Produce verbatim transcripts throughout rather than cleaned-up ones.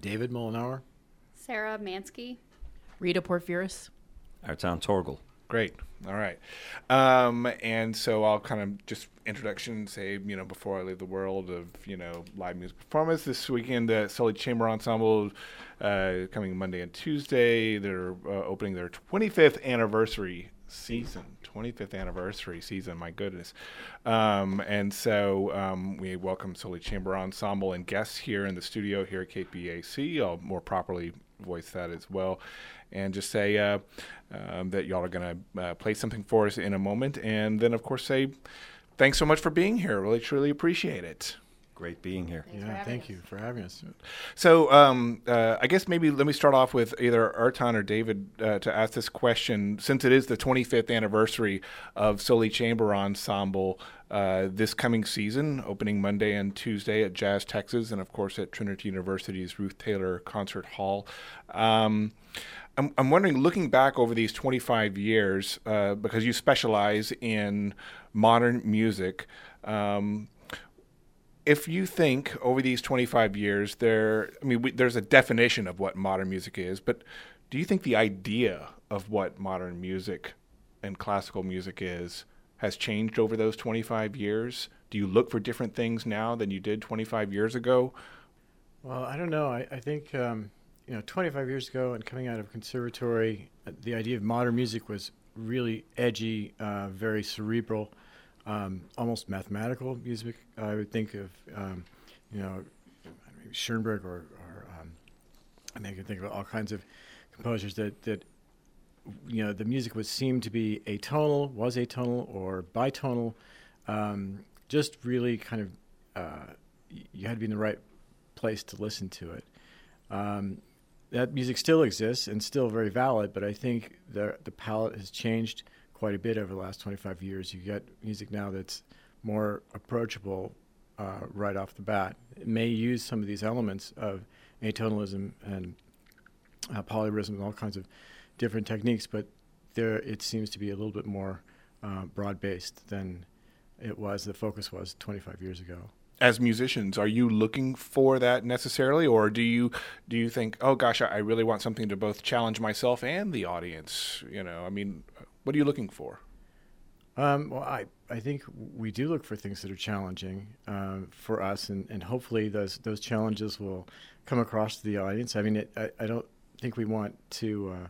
David Mollenauer. Sarah Mansky. Rita Porphyris. Artan Torgel. Great. All right. Um, and so I'll kind of just introduction say, you know, before I leave the world of, you know, live music performance this weekend, the Sully Chamber Ensemble uh, coming Monday and Tuesday. They're uh, opening their twenty-fifth anniversary season. twenty-fifth anniversary season, my goodness. Um, and so um, we welcome Sully Chamber Ensemble and guests here in the studio here at K P A C. I'll more properly voice that as well. And just say uh, um, that y'all are going to uh, play something for us in a moment. And then, of course, say thanks so much for being here. Really, truly appreciate it. Great being here. Thanks yeah, thank us. you for having us. So um, uh, I guess maybe let me start off with either Artan or David uh, to ask this question. Since it is the twenty-fifth anniversary of Sully Chamber Ensemble uh, this coming season, opening Monday and Tuesday at Jazz Texas and, of course, at Trinity University's Ruth Taylor Concert Hall. Um, I'm, I'm wondering, looking back over these twenty-five years, uh, because you specialize in modern music, um, if you think over these twenty-five years, there, I mean, we, there's a definition of what modern music is, but do you think the idea of what modern music and classical music is has changed over those twenty-five years? Do you look for different things now than you did twenty-five years ago? Well, I don't know. I, I think, um, you know, twenty-five years ago and coming out of conservatory, uh, the idea of modern music was really edgy, uh, very cerebral. Um, almost mathematical music. I would think of, um, you know, maybe Schoenberg or, or um, I mean, I can think of all kinds of composers that, that, you know, the music would seem to be atonal, was atonal or bitonal, um, just really kind of, uh, you had to be in the right place to listen to it. Um, that music still exists and still very valid, but I think the the palette has changed quite a bit over the last twenty-five years. You get music now that's more approachable uh, right off the bat. It may use some of these elements of atonalism and uh, polyrhythm and all kinds of different techniques, but there it seems to be a little bit more uh, broad-based than it was, the focus was twenty-five years ago. As musicians, are you looking for that necessarily, or do you do you think, oh gosh, I really want something to both challenge myself and the audience? You know, I mean, what are you looking for? Um, well, I, I think we do look for things that are challenging uh, for us, and, and hopefully those those challenges will come across to the audience. I mean, it, I, I don't think we want to uh,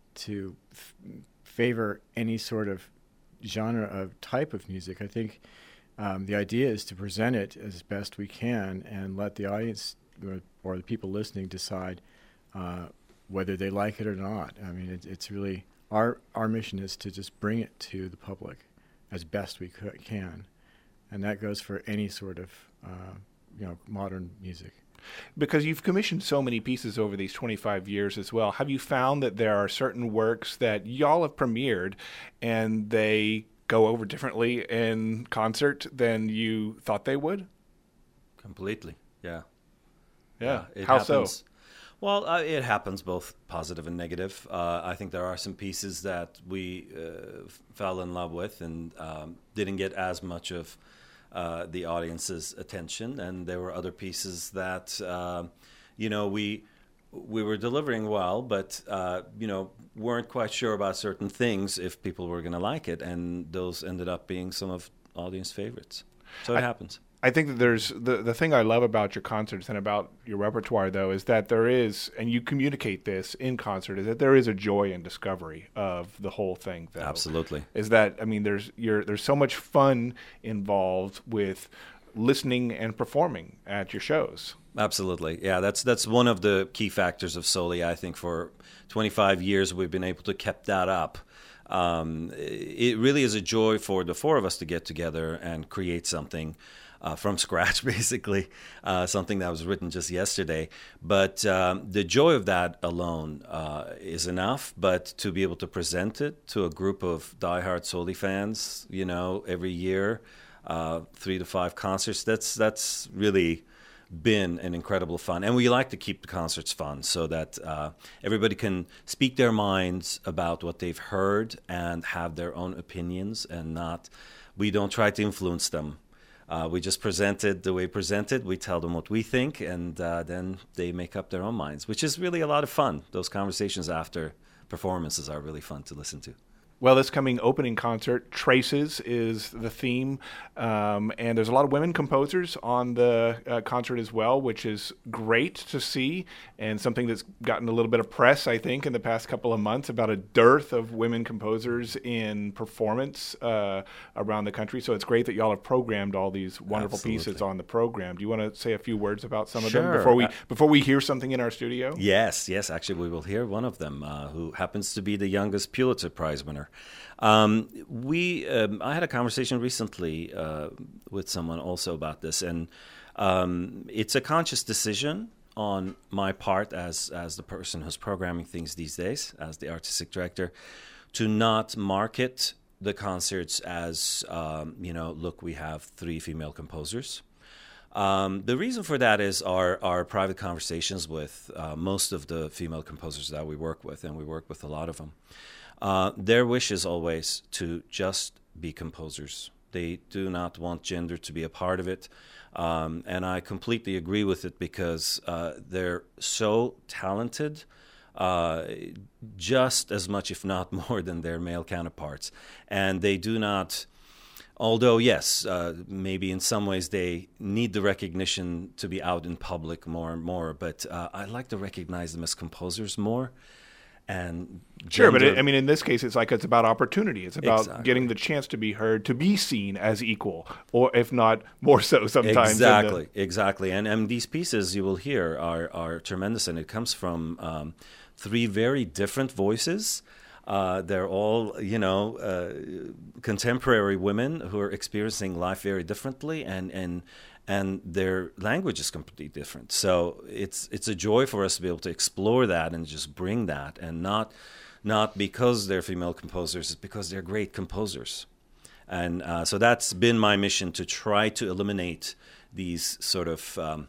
to f- favor any sort of genre of type of music. I think um, the idea is to present it as best we can and let the audience or, or the people listening decide uh, whether they like it or not. I mean, it, it's really... Our our mission is to just bring it to the public as best we could, can, and that goes for any sort of uh, you know modern music. Because you've commissioned so many pieces over these twenty-five years as well, have you found that there are certain works that y'all have premiered and they go over differently in concert than you thought they would? Completely, yeah. Yeah, yeah how happens. so? Well, uh, it happens both positive and negative. Uh, I think there are some pieces that we uh, f- fell in love with and um, didn't get as much of uh, the audience's attention, and there were other pieces that, uh, you know, we we were delivering well, but uh, you know, weren't quite sure about certain things if people were going to like it, and those ended up being some of audience favorites. So it I- happens. I think that there's the the thing I love about your concerts and about your repertoire, though, is that there is, and you communicate this in concert, is that there is a joy in discovery of the whole thing. Though. Absolutely. Is that I mean, there's you're, there's so much fun involved with listening and performing at your shows. Absolutely, yeah. That's that's one of the key factors of Sully. I think for twenty-five years we've been able to keep that up. Um, it really is a joy for the four of us to get together and create something. Uh, from scratch, basically, uh, something that was written just yesterday. But um, the joy of that alone uh, is enough. But to be able to present it to a group of diehard Sully fans, you know, every year, uh, three to five concerts, that's that's really been an incredible fun. And we like to keep the concerts fun so that uh, everybody can speak their minds about what they've heard and have their own opinions, and not, we don't try to influence them. Uh, we just present it the way presented. We tell them what we think, and uh, then they make up their own minds, which is really a lot of fun. Those conversations after performances are really fun to listen to. Well, this coming opening concert, Traces, is the theme, um, and there's a lot of women composers on the uh, concert as well, which is great to see, and something that's gotten a little bit of press, I think, in the past couple of months about a dearth of women composers in performance uh, around the country. So it's great that y'all have programmed all these wonderful Absolutely. pieces on the program. Do you want to say a few words about some of Sure. them before we Uh, before we hear something in our studio? Yes, yes. Actually, we will hear one of them, uh, who happens to be the youngest Pulitzer Prize winner. Um, we, um, I had a conversation recently uh, with someone also about this, and um, it's a conscious decision on my part as as the person who's programming things these days, as the artistic director, to not market the concerts as um, you know, look, we have three female composers. Um, the reason for that is our, our private conversations with uh, most of the female composers that we work with, and we work with a lot of them. Uh, their wish is always to just be composers. They do not want gender to be a part of it. Um, and I completely agree with it because uh, they're so talented, uh, just as much, if not more, than their male counterparts. And they do not... Although, yes, uh, maybe in some ways they need the recognition to be out in public more and more, but uh, I like to recognize them as composers more. And Sure, but gender- it, I mean, in this case, it's like it's about opportunity. It's about Exactly. getting the chance to be heard, to be seen as equal, or if not more so sometimes. in the- Exactly, exactly. And and these pieces you will hear are, are tremendous, and it comes from um, three very different voices. Uh, they're all, you know, uh, contemporary women who are experiencing life very differently, and, and and their language is completely different. So it's it's a joy for us to be able to explore that and just bring that, and not not because they're female composers, it's because they're great composers. And uh, so that's been my mission, to try to eliminate these sort of um,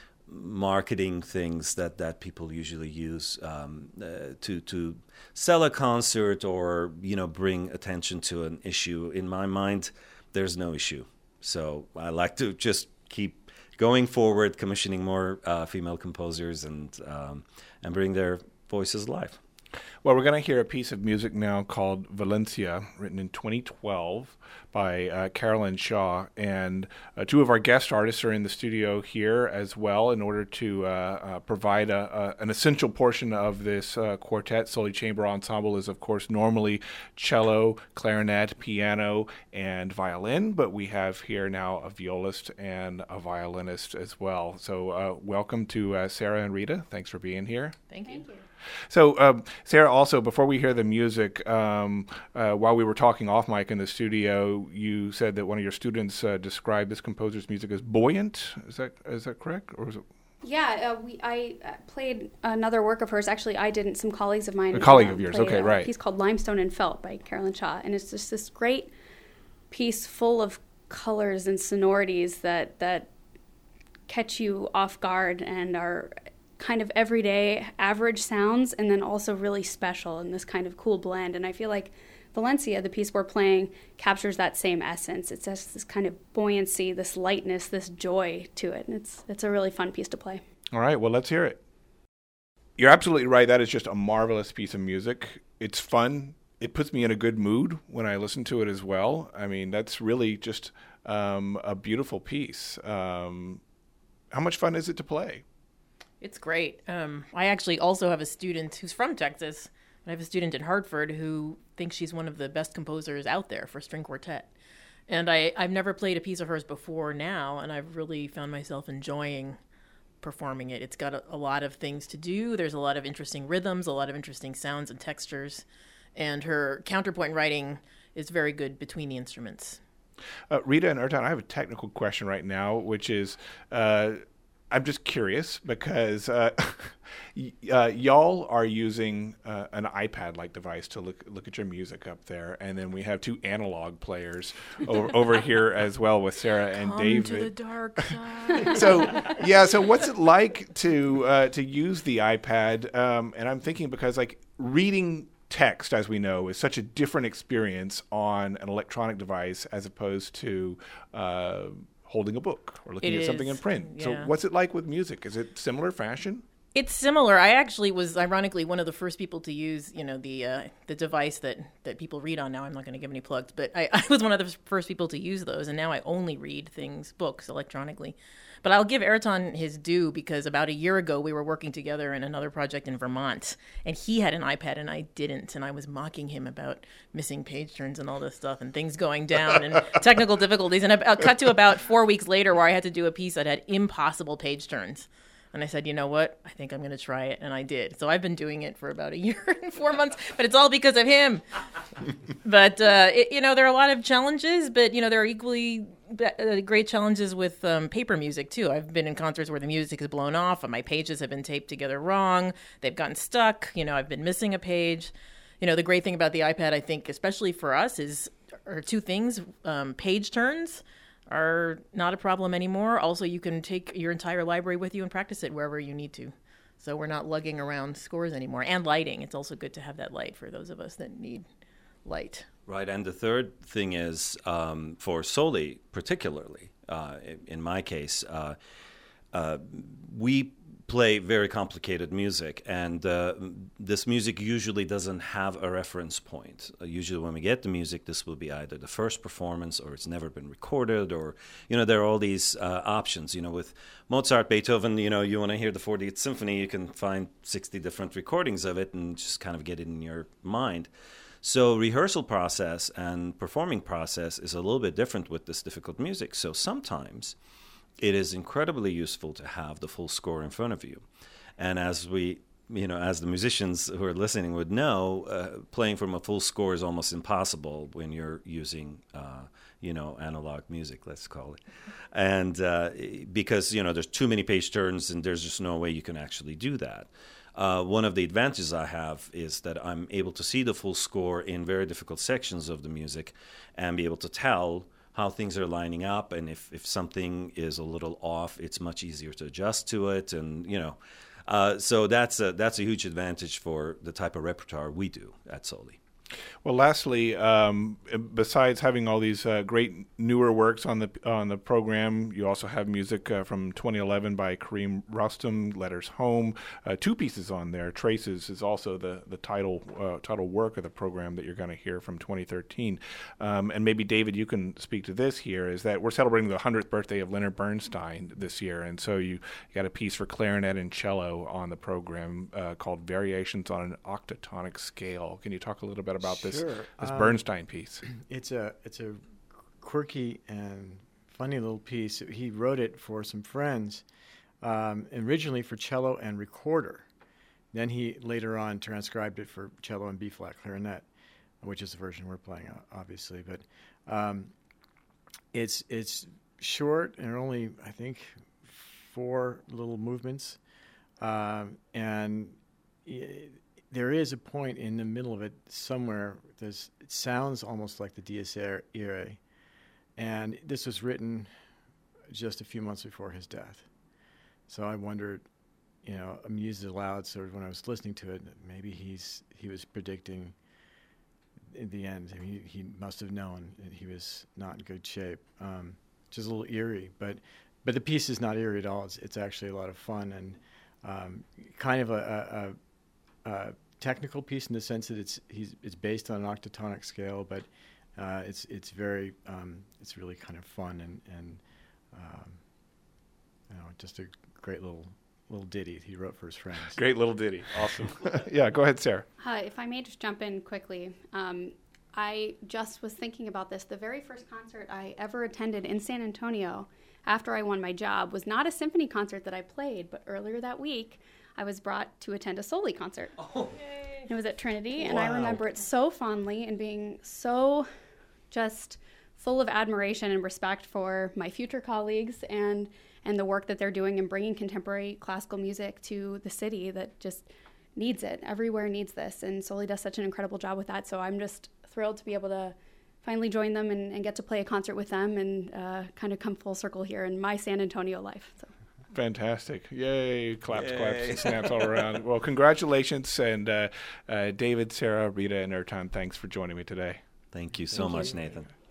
marketing things that, that people usually use um, uh, to to sell a concert or, you know, bring attention to an issue. In my mind, there's no issue. So I like to just keep going forward, commissioning more uh, female composers and um, and bring their voices alive. Well, we're going to hear a piece of music now called Valencia, written in twenty twelve by uh, Carolyn Shaw. And uh, two of our guest artists are in the studio here as well in order to uh, uh, provide a, a, an essential portion of this uh, quartet. Sully Chamber Ensemble is, of course, normally cello, clarinet, piano, and violin, but we have here now a violist and a violinist as well. So uh, welcome to uh, Sarah and Rita. Thanks for being here. Thank you. So, um, Sarah, also, before we hear the music, um, uh, while we were talking off mic in the studio, you said that one of your students uh, described this composer's music as buoyant. Is that is that correct? Or is it? Yeah, uh, we I uh, played another work of hers. Actually, I didn't. Some colleagues of mine. A colleague uh, of yours, played okay, a right. piece called Limestone and Felt by Carolyn Shaw, and it's just this great piece full of colors and sonorities that that catch you off guard and are kind of everyday average sounds, and then also really special in this kind of cool blend. And I feel like Valencia, the piece we're playing, captures that same essence. It's just this kind of buoyancy, this lightness, this joy to it. And it's it's a really fun piece to play. All right, well, let's hear it. You're absolutely right. That is just a marvelous piece of music. It's fun. It puts me in a good mood when I listen to it as well. I mean, that's really just um, a beautiful piece. Um, how much fun is it to play? It's great. Um, I actually also have a student who's from Texas. I have a student in Hartford who thinks she's one of the best composers out there for string quartet. And I, I've never played a piece of hers before now, and I've really found myself enjoying performing it. It's got a, a lot of things to do. There's a lot of interesting rhythms, a lot of interesting sounds and textures. And her counterpoint writing is very good between the instruments. Uh, Rita and Ertan, I have a technical question right now, which is... Uh, I'm just curious because uh, y- uh, y'all are using uh, an iPad-like device to look look at your music up there, and then we have two analog players over, over here as well with Sarah and Come David. to the dark side. So yeah, so what's it like to uh, to use the iPad? Um, and I'm thinking because like reading text, as we know, is such a different experience on an electronic device as opposed to uh, holding a book or looking It at something is, in print. So yeah. what's it like with music? Is it similar fashion? It's similar. I actually was, ironically, one of the first people to use, you know, the uh, the device that, that people read on now. I'm not going to give any plugs, but I, I was one of the first people to use those, and now I only read things, books, electronically. But I'll give Ayrton his due, because about a year ago we were working together in another project in Vermont, and he had an iPad and I didn't, and I was mocking him about missing page turns and all this stuff and things going down and technical difficulties. And I, I cut to about four weeks later where I had to do a piece that had impossible page turns. And I said, you know what? I think I'm going to try it. And I did. So I've been doing it for about a year and four months, but it's all because of him. But, uh, it, you know, there are a lot of challenges, but, you know, there are equally uh, great challenges with um, paper music, too. I've been in concerts where the music is blown off and my pages have been taped together wrong. They've gotten stuck. You know, I've been missing a page. You know, the great thing about the iPad, I think, especially for us, is are two things. Um, page turns are not a problem anymore. Also, you can take your entire library with you and practice it wherever you need to. So we're not lugging around scores anymore. And lighting. It's also good to have that light for those of us that need light. Right, and the third thing is, um, for Soli particularly, uh, in my case, uh, uh, we play very complicated music, and uh, this music usually doesn't have a reference point. Uh, usually when we get the music, this will be either the first performance or it's never been recorded, or, you know, there are all these uh, options. You know, with Mozart, Beethoven, you know, you want to hear the fortieth Symphony, you can find sixty different recordings of it and just kind of get it in your mind. So rehearsal process and performing process is a little bit different with this difficult music. So sometimes it is incredibly useful to have the full score in front of you. And as we, you know, as the musicians who are listening would know, uh, playing from a full score is almost impossible when you're using, uh, you know, analog music, let's call it. And uh, because, you know, there's too many page turns and there's just no way you can actually do that. Uh, one of the advantages I have is that I'm able to see the full score in very difficult sections of the music and be able to tell how things are lining up, and if, if something is a little off, it's much easier to adjust to it, and, you know. Uh, so that's a, that's a huge advantage for the type of repertoire we do at Soli. Well, lastly, um, besides having all these uh, great newer works on the on the program, you also have music uh, from twenty eleven by Kareem Rustam, Letters Home. Uh, two pieces on there. Traces is also the the title uh, title work of the program that you're going to hear from twenty thirteen. Um, and maybe, David, you can speak to this here, is that we're celebrating the one hundredth birthday of Leonard Bernstein this year. And so you got a piece for clarinet and cello on the program uh, called Variations on an Octatonic Scale. Can you talk a little bit about this, Sure. this Um, Bernstein piece? It's a it's a quirky and funny little piece. He wrote it for some friends, um, originally for cello and recorder. Then he later on transcribed it for cello and B-flat clarinet, which is the version we're playing, obviously. But um, it's it's short and only, I think, four little movements, um, and it, there is a point in the middle of it somewhere. There's, it sounds almost like the Dies Irae, and this was written just a few months before his death. So I wondered, you know, amused aloud, sort of when I was listening to it, maybe he's he was predicting in the end. I mean, he, he must have known that he was not in good shape, um, which is a little eerie. But but the piece is not eerie at all. It's it's actually a lot of fun and um, kind of a, a, a technical piece in the sense that it's he's it's based on an octatonic scale, but uh, it's it's very um, it's really kind of fun and and um, you know, just a great little little ditty he wrote for his friends. Great little ditty. Awesome. Yeah, go ahead, Sarah. Uh, if I may just jump in quickly, um, I just was thinking about this. The very first concert I ever attended in San Antonio after I won my job was not a symphony concert that I played, but earlier that week I was brought to attend a Soli concert. Oh. It was at Trinity, and Wow. I remember it so fondly and being so just full of admiration and respect for my future colleagues and and the work that they're doing in bringing contemporary classical music to the city that just needs it. Everywhere needs this, and Soli does such an incredible job with that. So I'm just thrilled to be able to finally join them and, and get to play a concert with them and uh, kind of come full circle here in my San Antonio life. So. Fantastic. Yay. Claps, Yay. claps, and snaps all around. Well, congratulations. And uh, uh, David, Sarah, Rita, and Ayrton, thanks for joining me today. Thank you so Thank much, you. Nathan.